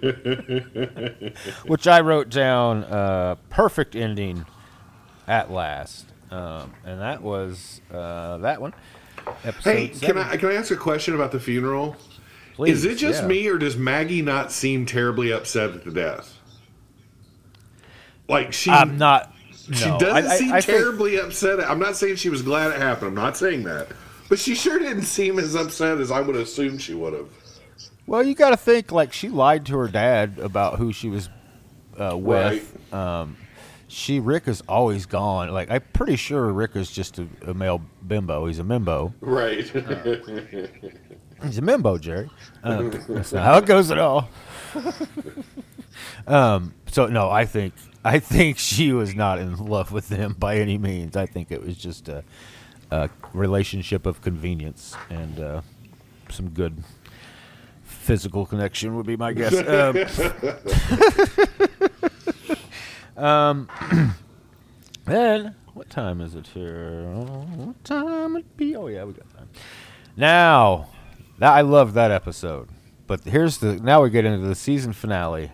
Which I wrote down, perfect ending, At Last. And that was that one. Hey, can I ask a question about the funeral? Please, is it just me, or does Maggie not seem terribly upset at the death? Like I'm not. No. She doesn't seem terribly upset. I'm not saying she was glad it happened. I'm not saying that. But she sure didn't seem as upset as I would assume she would have. Well, you got to think, like, she lied to her dad about who she was with. Right. Rick is always gone. Like, I'm pretty sure Rick is just a male bimbo. He's a mimbo. Right. He's a mimbo, Jerry. That's not how it goes at all. So no, I think she was not in love with him by any means. I think it was just a relationship of convenience and some good physical connection would be my guess. Then what time is it here? What time it be? Oh yeah, we got time. Now, I love that episode. But now we get into the season finale.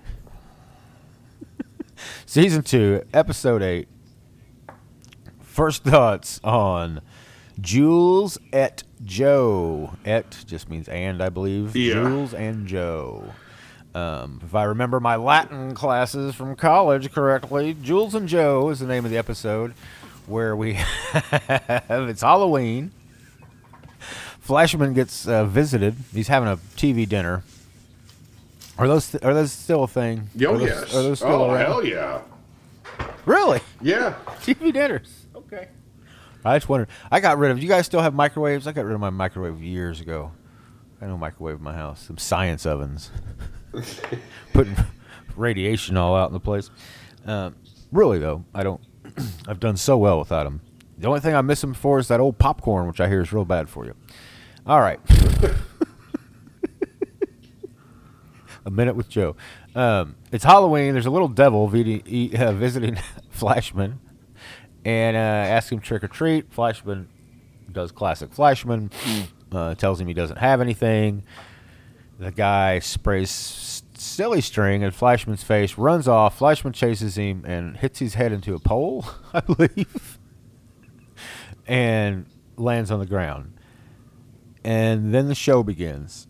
Season 2, episode 8. First thoughts on Jules et Joe. Et just means and, I believe. Yeah. Jules and Joe. If I remember my Latin classes from college correctly, Jules and Joe is the name of the episode where we have, it's Halloween. Flashman gets visited. He's having a TV dinner. Are those still a thing? Oh, yes. Are those still around? Hell yeah. Really? Yeah. TV dinners. Okay. I just wondered. I got rid of. You guys still have microwaves? I got rid of my microwave years ago. I had no microwave in my house. Some science ovens. Putting radiation all out in the place. Really, though, I don't. I've done so well without them. The only thing I miss them for is that old popcorn, which I hear is real bad for you. All right. A minute with Joe. It's Halloween. There's a little devil visiting Flashman and asks him trick or treat. Flashman does classic Flashman. Tells him he doesn't have anything. The guy sprays silly string in Flashman's face, runs off. Flashman chases him and hits his head into a pole, I believe, and lands on the ground. And then the show begins.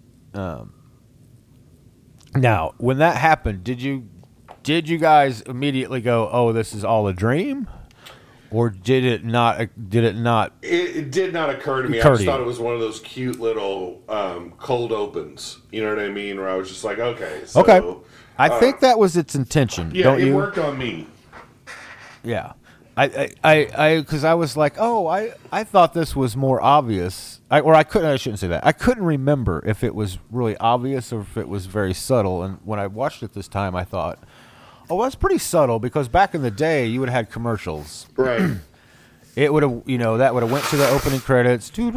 Now, when that happened, did you guys immediately go, "Oh, this is all a dream," or did it not? It did not occur to me. I just thought it was one of those cute little cold opens. You know what I mean? Where I was just like, "Okay, so, okay." I think that was its intention. Yeah, don't it you? Worked on me. Yeah, because I was like, "Oh, I thought this was more obvious." I shouldn't say that. I couldn't remember if it was really obvious or if it was very subtle. And when I watched it this time, I thought, oh, that's pretty subtle because back in the day, you would have had commercials. Right. It would have, that would have went to the opening credits. You'd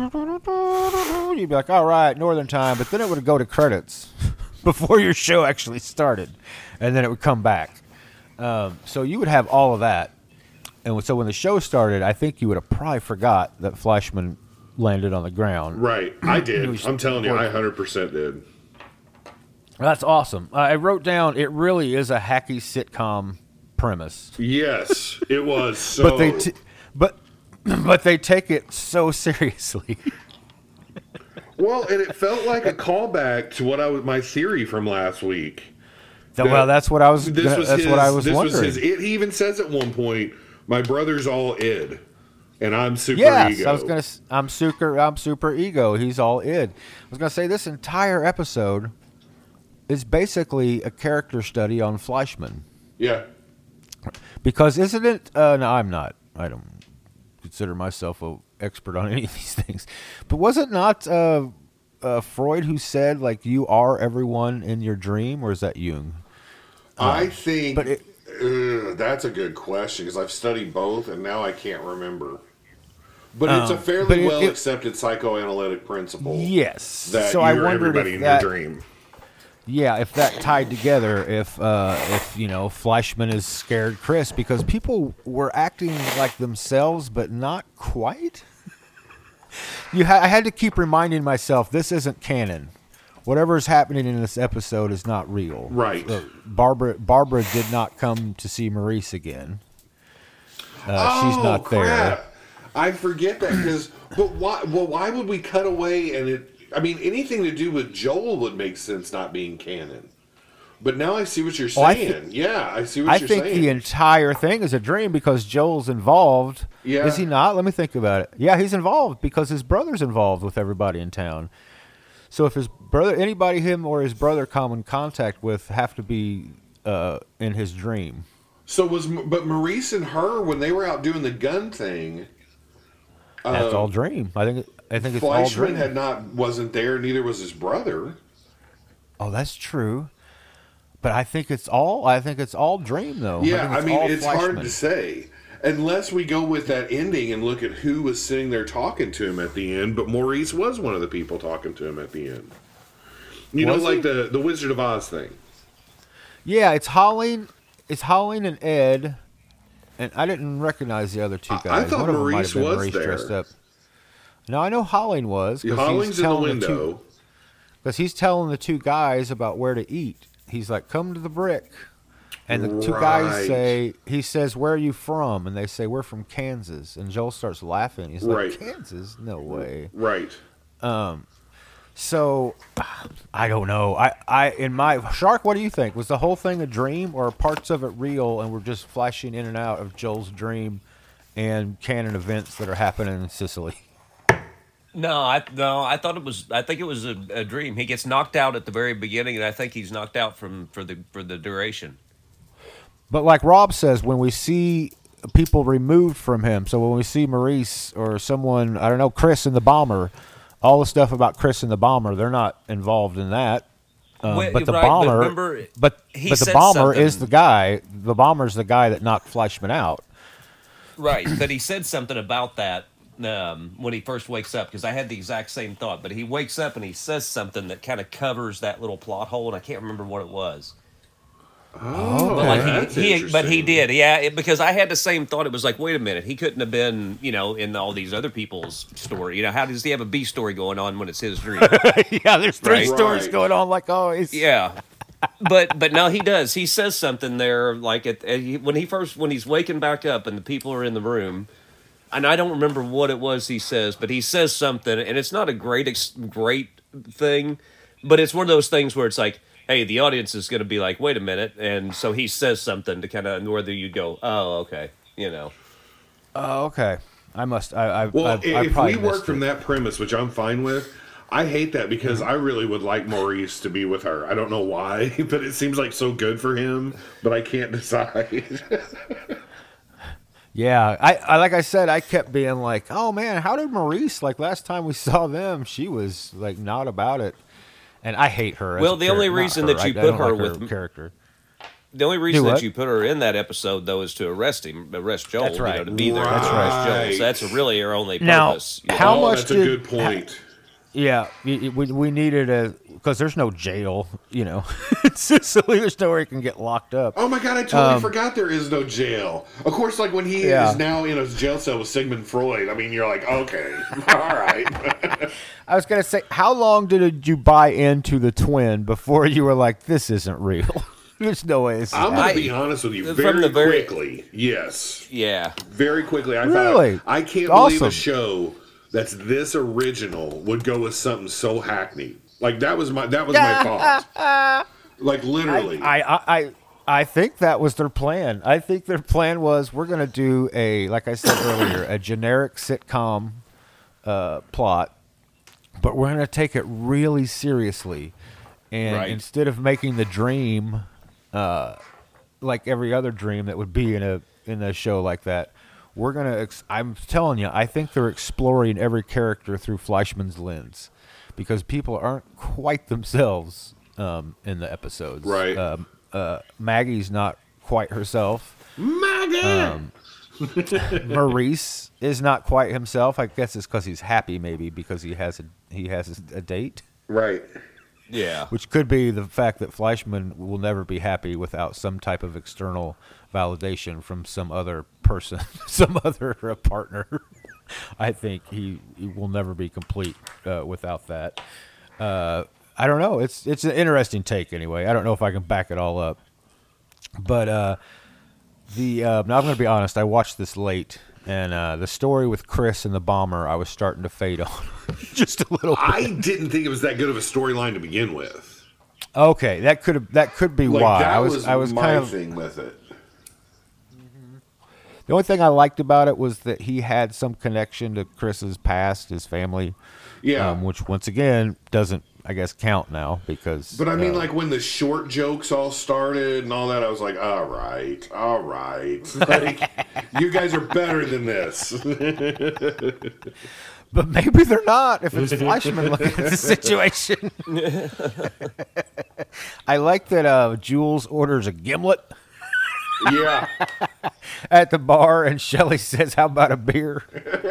be like, all right, Northern Time. But then it would go to credits before your show actually started. And then it would come back. So you would have all of that. And so when the show started, I think you would have probably forgot that Flashman landed on the ground. Right. I did. I'm telling you, I 100% did. That's awesome. I wrote down, it really is a hacky sitcom premise. Yes, it was. So. But they take it so seriously. Well, and it felt like a callback to my theory from last week. That's what I was. That's what I was wondering. It even says at one point, "My brother's all id, and I'm super ego." Yes, I'm super ego. He's all id. I was gonna say this entire episode is basically a character study on Fleischman. Yeah. Because isn't it? No, I'm not. I don't consider myself an expert on any of these things. But was it not Freud who said, like, you are everyone in your dream, or is that Jung? I think that's a good question because I've studied both and now I can't remember. But it's a fairly well-accepted psychoanalytic principle. Yes. That so you're everybody in your dream. Yeah, if that tied together, if Fleischman is scared Chris, because people were acting like themselves, but not quite. I had to keep reminding myself, this isn't canon. Whatever is happening in this episode is not real. Right. Barbara did not come to see Maurice again. She's not there. Crap. I forget that because, but why? Well, why would we cut away and it? I mean, anything to do with Joel would make sense not being canon. But now I see what you're saying. I see what you're saying. I think the entire thing is a dream because Joel's involved. Yeah. Is he not? Let me think about it. Yeah, he's involved because his brother's involved with everybody in town. So if his brother, anybody him or his brother come in contact with have to be in his dream. So but Maurice and her, when they were out doing the gun thing, that's all dream. I think it's Fleischman all dream. wasn't there. Neither was his brother. Oh, that's true. But I think it's all dream though. Yeah, I mean it's hard to say unless we go with that ending and look at who was sitting there talking to him at the end. But Maurice was one of the people talking to him at the end. You know, like the Wizard of Oz thing. Yeah, it's Holling and Ed, and I didn't recognize the other two guys. I thought Maurice was there. Dressed up. No, I know Holling was. Holling's in the window. Because he's telling the two guys about where to eat. He's like, come to the brick. And the two guys he says, where are you from? And they say, we're from Kansas. And Joel starts laughing. He's like, Kansas? No way. Right. So, I don't know. In my Shark, what do you think? Was the whole thing a dream or are parts of it real and we're just flashing in and out of Joel's dream and canon events that are happening in Sicily? No, I thought it was. I think it was a dream. He gets knocked out at the very beginning, and I think he's knocked out for the duration. But like Rob says, when we see people removed from him, so when we see Maurice or someone, I don't know, Chris and the bomber, all the stuff about Chris and the bomber, they're not involved in that. But the bomber, but the bomber is the guy. The bomber's the guy that knocked Fleischman out. Right, but he said something about that. When he first wakes up, because I had the exact same thought, but he wakes up and he says something that kind of covers that little plot hole, and I can't remember what it was. Oh, but he did, yeah. Because I had the same thought. It was like, wait a minute, he couldn't have been, in all these other people's story. How does he have a B story going on when it's his dream? Yeah, there's three stories going on, like always. Yeah. But no, he does. He says something there, like when he's waking back up and the people are in the room. And I don't remember what it was he says, but he says something, and it's not a great thing, but it's one of those things where it's like, hey, the audience is going to be like, wait a minute, and so he says something to kind of, whether you go, oh, okay, Oh, okay. If we work from that premise, which I'm fine with, I hate that because I really would like Maurice to be with her. I don't know why, but it seems like so good for him, but I can't decide. Yeah, I like I said, I kept being like, oh man, how did Maurice, like last time we saw them, she was like not about it. And I hate her. Well, the only reason that you put her with character. The only reason that you put her in that episode, though, is to arrest Joel. That's right. To be there to arrest Joel. So that's really her only purpose. Now, how much that's a good point. Yeah, we needed because there's no jail, in Sicily. There's nowhere he can get locked up. Oh my God, I totally forgot there is no jail. Of course, like when he is now in a jail cell with Sigmund Freud, I mean, you're like, okay, all right. I was going to say, how long did you buy into the twin before you were like, this isn't real? There's no way. I'm going to be honest with you. Very quickly, yes. Yeah. Very quickly. I really? thought, I can't believe a show that's this original would go with something so hackneyed. Like that was my thought. Like literally. I think that was their plan. I think their plan was we're going to do like I said earlier, a generic sitcom plot, but we're going to take it really seriously. And instead of making the dream like every other dream that would be in a show like that, we're going to, I'm telling you, I think they're exploring every character through Fleischman's lens because people aren't quite themselves in the episodes. Right. Maggie's not quite herself. Maggie! Maurice is not quite himself. I guess it's because he's happy, maybe because he has a date. Right. Yeah. Which could be the fact that Fleischman will never be happy without some type of external validation from some other person, some other partner. I think he will never be complete without that. I don't know. It's an interesting take anyway. I don't know if I can back it all up. But now I'm going to be honest. I watched this late And the story with Chris and the bomber, I was starting to fade on just a little bit. I didn't think it was that good of a storyline to begin with. Okay, that could be why. That I was my kind of thing with it. The only thing I liked about it was that he had some connection to Chris's past, his family. Yeah. Which, once again, doesn't, I guess, count now because... But I mean, like, when the short jokes all started and all that, I was like, all right. Like, you guys are better than this. But maybe they're not if it's Fleischman looking at the situation. I like that Jules orders a gimlet. Yeah. At the bar, and Shelley says, "How about a beer?"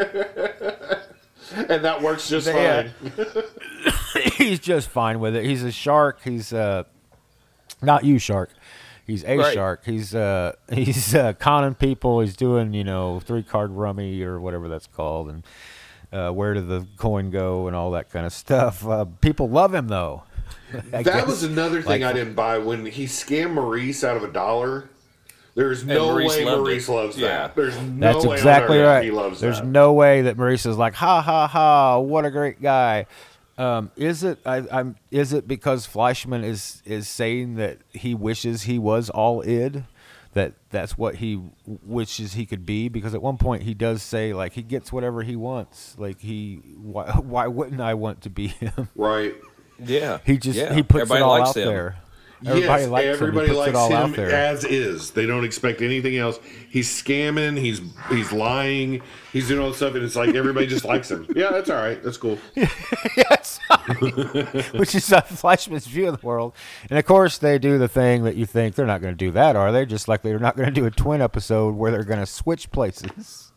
And that works just fine. He's just fine with it. He's a shark. He's not you, shark. He's a shark. He's conning people. He's doing 3-card rummy or whatever that's called, and where did the coin go and all that kind of stuff. People love him though. That was another thing I didn't buy when he scammed Maurice out of $1. There's no way Maurice loves that. There's no That's way exactly on right. He loves There's that. no way that Maurice is like, ha ha ha, what a great guy. Is it because Fleischman is saying that he wishes he was all id? That's what he wishes he could be? Because at one point he does say, like, he gets whatever he wants. Like, why wouldn't I want to be him? Right. Yeah. He puts everybody it all out there. Everybody likes him as is. They don't expect anything else. He's scamming. He's lying. He's doing all this stuff, and it's like everybody just likes him. Yeah, that's all right. That's cool. Yes, which is Fleischman's view of the world. And of course, they do the thing that you think they're not going to do that, are they? Just like they're not going to do a twin episode where they're going to switch places.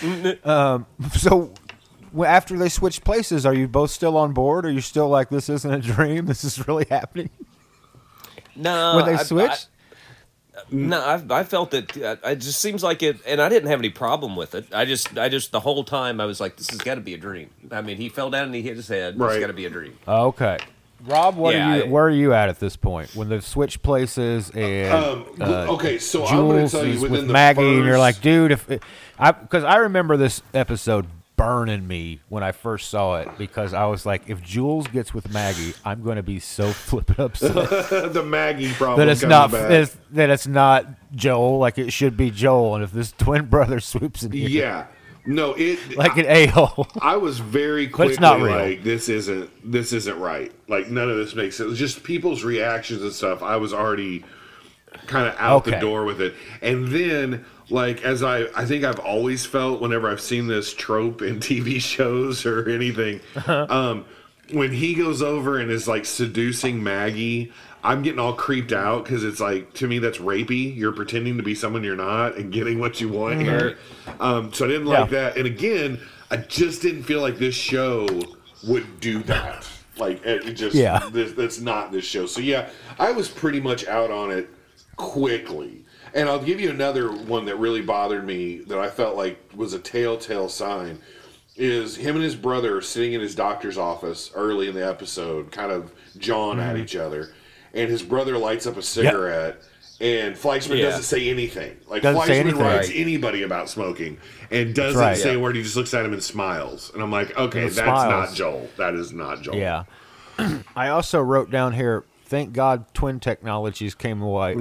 So after they switch places, are you both still on board? Are you still like, this isn't a dream? This is really happening? No, when they switched. I felt that it just seems like it, and I didn't have any problem with it. I just the whole time I was like, this has got to be a dream. I mean, he fell down and he hit his head. It's got to be a dream. Okay, Rob, where are you at this point when they've switched places and okay, so Jules I'm going to tell you with Maggie, and you're like, dude, because I remember this episode burning me when I first saw it, because I was like, if Jules gets with Maggie, I'm going to be so flippin' upset. The Maggie problem that it's not Joel, like it should be Joel, and if this twin brother swoops in here, no, like an a-hole. I was very quickly like, this isn't right. Like, none of this makes sense. Just people's reactions and stuff. I was already kind of out the door with it, and then, like, as I think I've always felt whenever I've seen this trope in TV shows or anything, when he goes over and is like seducing Maggie, I'm getting all creeped out, because it's like, to me, that's rapey. You're pretending to be someone you're not and getting what you want here. So I didn't like that. And again, I just didn't feel like this show would do that. Like, it just, that's not this show. So yeah, I was pretty much out on it quickly. And I'll give you another one that really bothered me that I felt like was a telltale sign, is him and his brother sitting in his doctor's office early in the episode, kind of jawing at each other, and his brother lights up a cigarette, and Fleischman doesn't say anything. Like, Fleischman writes anybody about smoking and doesn't say a word. He just looks at him and smiles. And I'm like, okay, that's not Joel. That is not Joel. Yeah. I also wrote down here, thank God twin technologies came away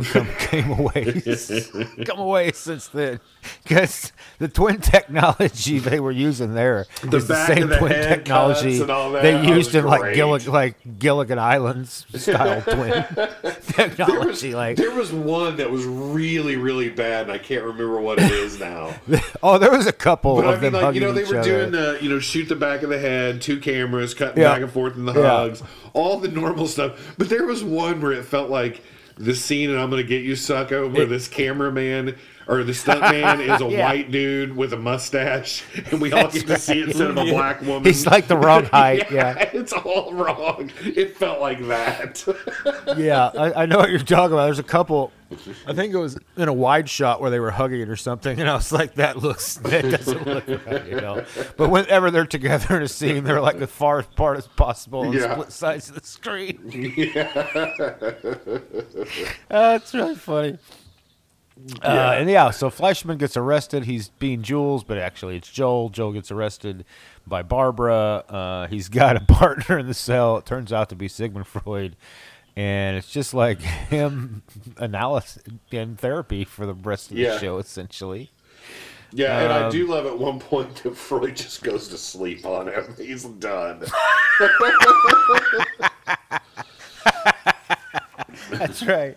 since then, because the twin technology they were using there is the same twin technology they used in Gilligan Islands style twin technology. There was one that was really, really bad, and I can't remember what it is now. There was a couple of them like, hugging they each were other. doing shoot the back of the head, 2 cameras, cutting back and forth in the hugs, all the normal stuff. But there was one where it felt like the scene in I'm Gonna Get You, Sucker, where this cameraman or the stuntman is a white dude with a mustache, and we all get to see it instead of a black woman. He's like the wrong height. It's all wrong. It felt like that. I know what you're talking about. There's a couple, I think it was in a wide shot where they were hugging or something, and I was like, that doesn't look right, But whenever they're together in a scene, they're like the far apart as possible on split sides of the screen. That's really funny. So Fleischman gets arrested. He's being Jules, but actually it's Joel. Joel gets arrested by Barbara. He's got a partner in the cell. It turns out to be Sigmund Freud. And it's just like him analysis and therapy for the rest of the show, essentially. Yeah, and I do love at one point that Freud just goes to sleep on him. He's done. That's right.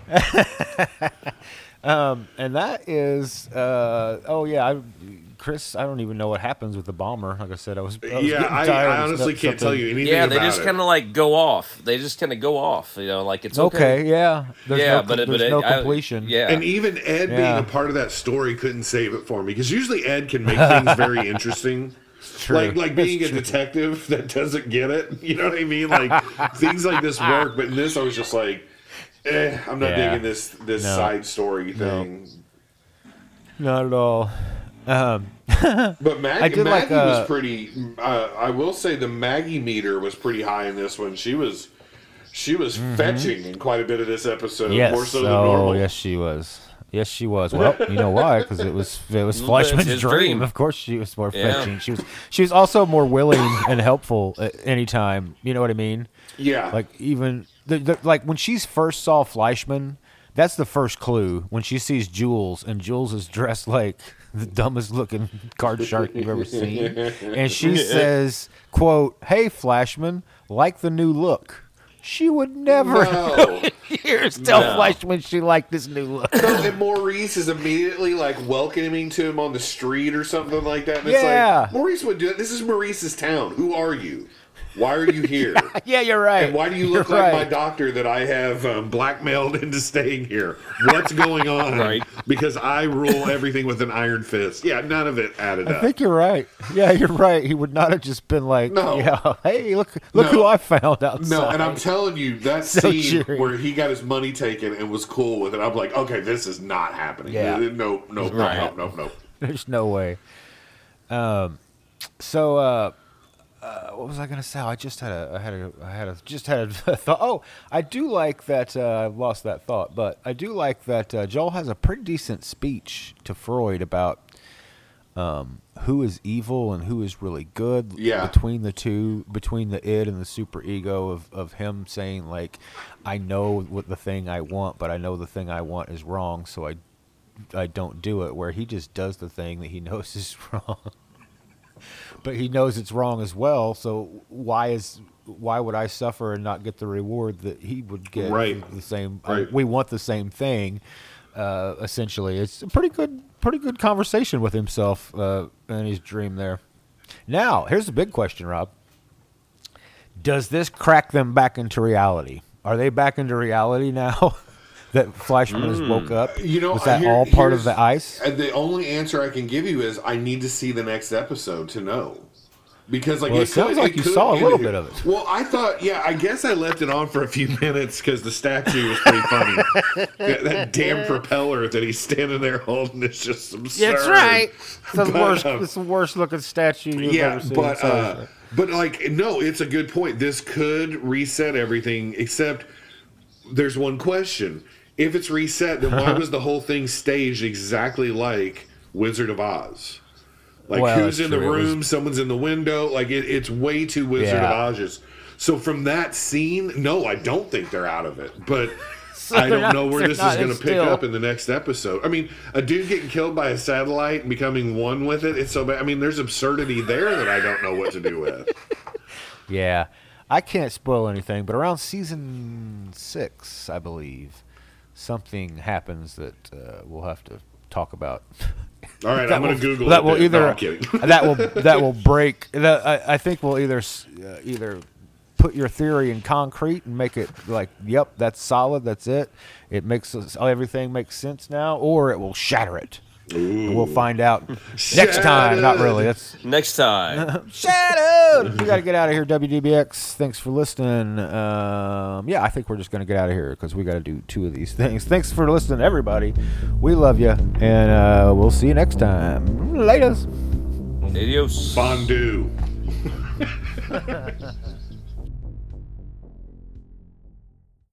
And that is, Chris, I don't even know what happens with the bomber. Like I said, I was I honestly can't tell you anything about it. Yeah, they just kind of like go off. They just kind of go off, like it's okay. Okay, yeah. There's no completion. And even Ed being a part of that story couldn't save it for me, because usually Ed can make things very interesting. True. Like being a detective that doesn't get it. You know what I mean? Like things like this work, but in this I was just like, I'm not digging this side story thing. Not at all. But Maggie was pretty. I will say the Maggie meter was pretty high in this one. She was fetching in quite a bit of this episode, more so than normal. Yes, she was. Yes, she was. Well, you know why? Because it was Fleischman's dream. Of course, she was more fetching. She was also more willing and helpful at any time. You know what I mean? Yeah. Like even like when she first saw Fleischman, that's the first clue. When she sees Jules, and Jules is dressed like the dumbest looking card shark you've ever seen, and she says, "quote Hey, Fleischman, like the new look." She would never tell Fleischman she liked this new look. No, and Maurice is immediately like welcoming to him on the street or something like that. And it's like, Maurice would do it. This is Maurice's town. Who are you? Why are you here? Yeah, you're right. And why do you look like my doctor that I have blackmailed into staying here? What's going on? Right. Because I rule everything with an iron fist. Yeah, none of it added up. I think you're right. Yeah, you're right. He would not have just been like, hey, look who I found outside. No, and I'm telling you, that scene where he got his money taken and was cool with it, I'm like, okay, this is not happening. Yeah. No. There's no way. What was I going to say? I just had a thought. Oh, I do like that. I've lost that thought, but I do like that Joel has a pretty decent speech to Freud about who is evil and who is really good. Yeah. Between the two, between the id and the superego of him saying like, I know what the thing I want, but I know the thing I want is wrong, so I don't do it. Where he just does the thing that he knows is wrong. But he knows it's wrong as well, so why would I suffer and not get the reward that he would get? Right. The same. Right. We want the same thing. Essentially, it's a pretty good conversation with himself in his dream there. Now, here's the big question, Rob. Does this crack them back into reality? Are they back into reality now? That Fleischman has woke up? Was that all part of the ice? The only answer I can give you is I need to see the next episode to know. Because it sounds like you saw a little bit of it. Well, I thought, I guess I left it on for a few minutes because the statue was pretty funny. that damn propeller that he's standing there holding is just absurd. That's right. It's the worst looking statue you've ever seen. But no, it's a good point. This could reset everything, except there's one question. If it's reset, then why was the whole thing staged exactly like Wizard of Oz? Who's in the room? Someone's in the window. It's way too Wizard of Oz. So from that scene, no, I don't think they're out of it. But I don't know where this is going to pick up in the next episode. I mean, a dude getting killed by a satellite and becoming one with it, it's so bad. I mean, there's absurdity there that I don't know what to do with. Yeah. I can't spoil anything, but around season 6, I believe, something happens that we'll have to talk about. All right, I'm going to Google that. It. Will either, no, I'm kidding. that will break. I think we'll either put your theory in concrete and make it like, yep, that's solid, that's it. It makes everything makes sense now, or it will shatter it. And we'll find out next time. Not really. That's next time. Shattered. We got to get out of here. WDBX. Thanks for listening. I think we're just going to get out of here because we got to do 2 of these things. Thanks for listening, everybody. We love you, and we'll see you next time. Laters. Adios. Fondue.